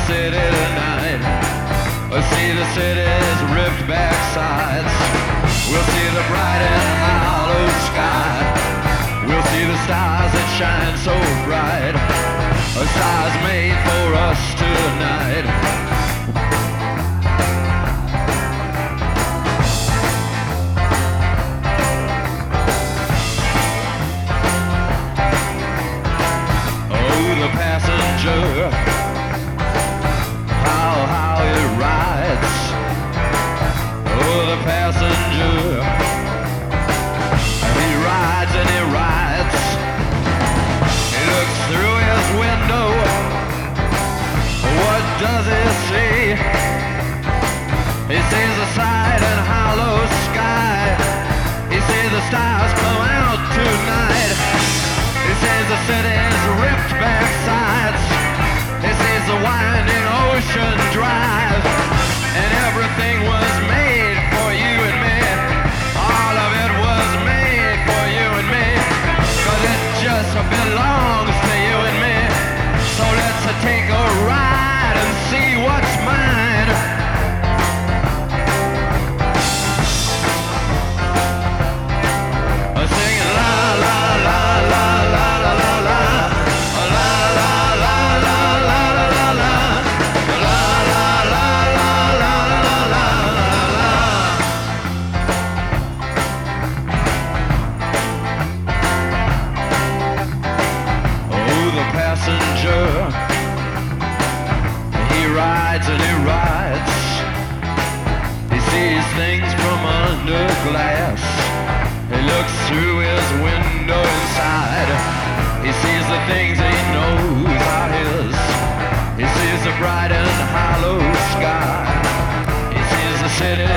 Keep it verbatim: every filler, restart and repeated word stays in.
city tonight. We'll see the city's ripped back sides. We'll see the bright and hollow sky. We'll see the stars that shine so bright. A stars made for us tonight. Passenger, how, how it rides. Oh, the passenger, he rides and he rides. He looks through his window. What does he see? He sees the side and hollow sky. He sees the stars come out tonight. He sees the city's ripped back sides. He sees the winding ocean drive. And everything was made for you and me. All of it was made for you and me. Cause it just belongs to you and me. So let's take a ride and see what's mine. Singing la la la la la la la la. Passenger, he rides and he rides. He sees things from under glass. He looks through his window inside. He sees the things he knows are his. He sees the bright and hollow sky. He sees the city